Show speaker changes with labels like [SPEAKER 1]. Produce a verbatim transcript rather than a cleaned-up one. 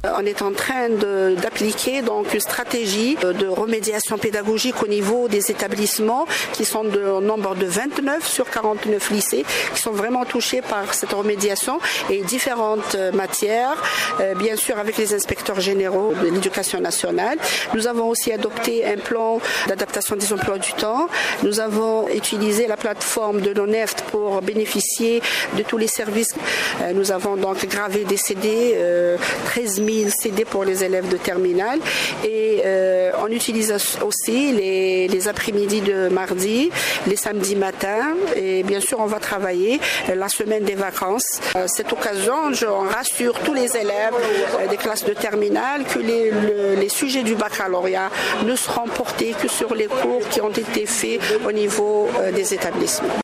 [SPEAKER 1] On est en train de, d'appliquer donc une stratégie de remédiation pédagogique au niveau des établissements qui sont de, au nombre de vingt-neuf sur quarante-neuf lycées qui sont vraiment touchés par cette remédiation et différentes matières, euh, bien sûr avec les inspecteurs généraux de l'éducation nationale. Nous avons aussi adopté un plan d'adaptation des emplois du temps. Nous avons utilisé la plateforme de l'ONEFT pour bénéficier de tous les services. Euh, nous avons donc gravé des C D, euh, treize mille C D pour les élèves de terminale et euh, on utilise aussi les, les après-midi de mardi, les samedis matins et bien sûr on va travailler la semaine des vacances. À cette occasion, je rassure tous les élèves euh, des classes de terminale que les, le, les sujets du baccalauréat ne seront portés que sur les cours qui ont été faits au niveau euh, des établissements.